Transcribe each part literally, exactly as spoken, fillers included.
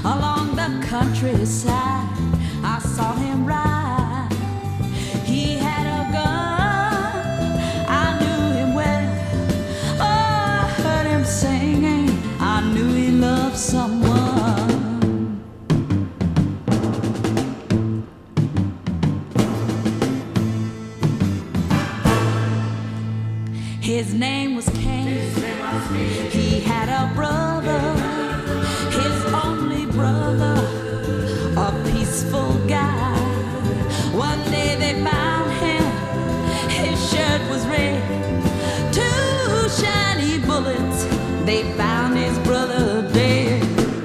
along the countryside. I saw him ride. He had a gun. I knew him well. Oh, I heard him singing. I knew he loved someone. His name was Cain. He had a brother, his only brother, a peaceful guy. One day they found him, his shirt was red. Two shiny bullets, they found his brother dead.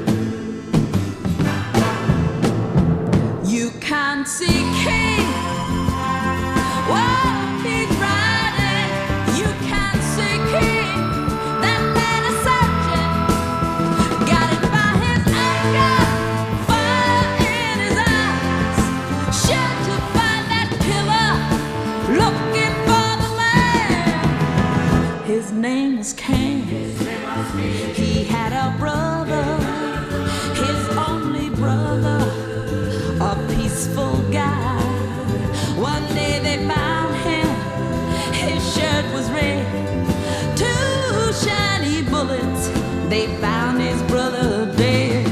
You can't see Cain. Whoa, he's riding. You can't see King. That man is searching. Got it by his anger. Fire in his eyes. Sure to find that killer. Looking for the man. His name was Cain. He had a brother. His only brother. A peaceful guy. One day they found him. His shirt was red. Two shiny bullets. They found his brother dead.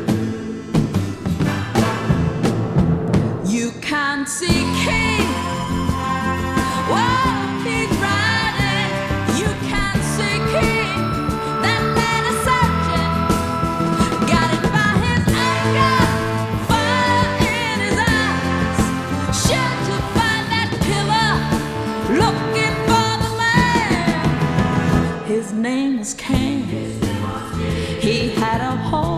You can't see King. Whoa, he's riding. You can't see King. That man is searching. Got it by his anger. Fire in his eyes. Sure to find that killer. Looking for the man. His name was Cain. He had a horse.